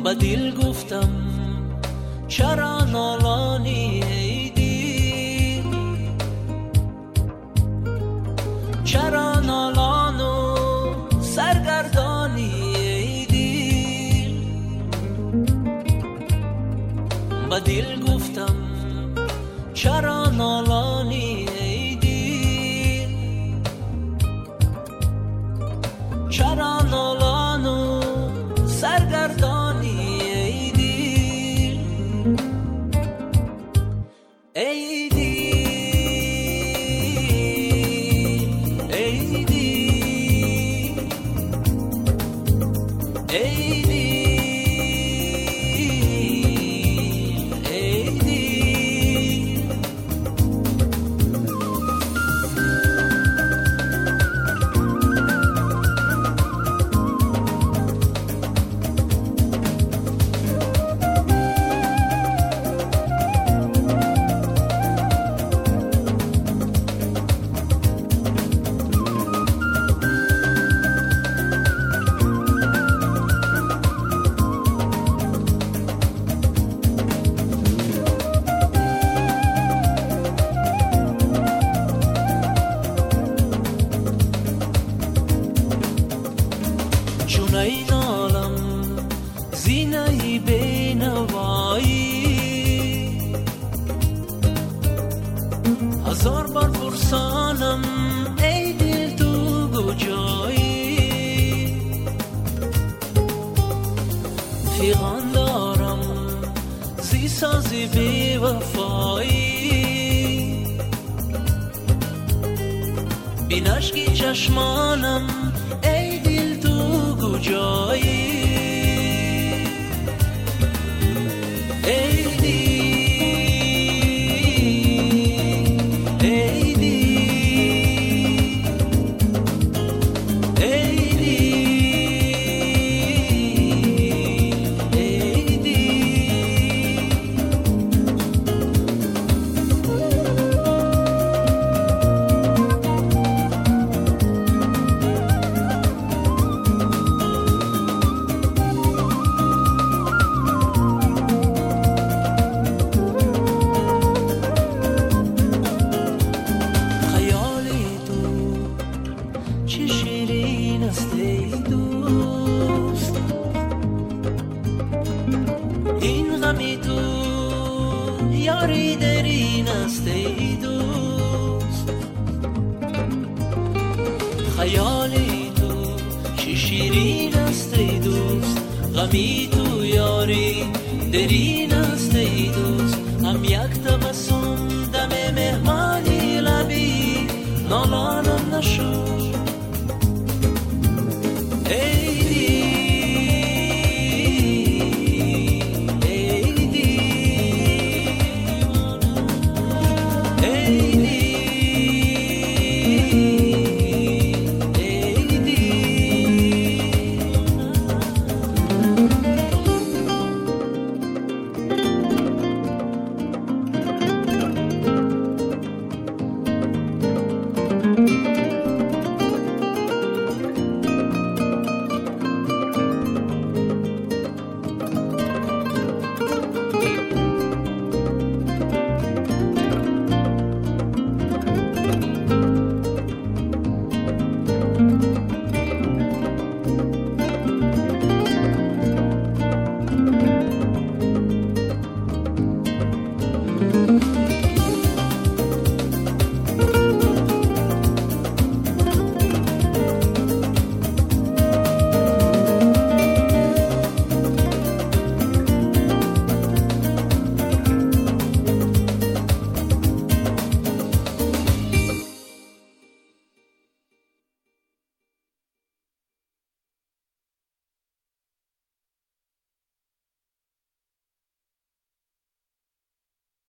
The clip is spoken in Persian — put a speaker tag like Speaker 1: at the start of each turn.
Speaker 1: با دل گفتم چرا نالانی ای دل، چرا نالان و سرگردانی ای دل. با دل گفتم چرا نالانی ای دل، چرا نالان و سرگردانی ای دل. ای دل ای دل ای دل ای دل. چون این عالم زینه‌ای بینوایی، هزار بار پرسانم ای دل تو کجایی. فیغان دارم زی سازی بی وفایی، بی نشکی چشمانم ای دل تو کجایی. ای دل ای دل ای دل ای دل. خیالی تو چه شیرین است ای دوست، این غمی تو یاری درین است ای دوست. خیالی تو چه شیرین است ای دوست، غمی تو یاری درین است ای دوست. هم یک تبسم دم مهمانی لبی نالانم نشد،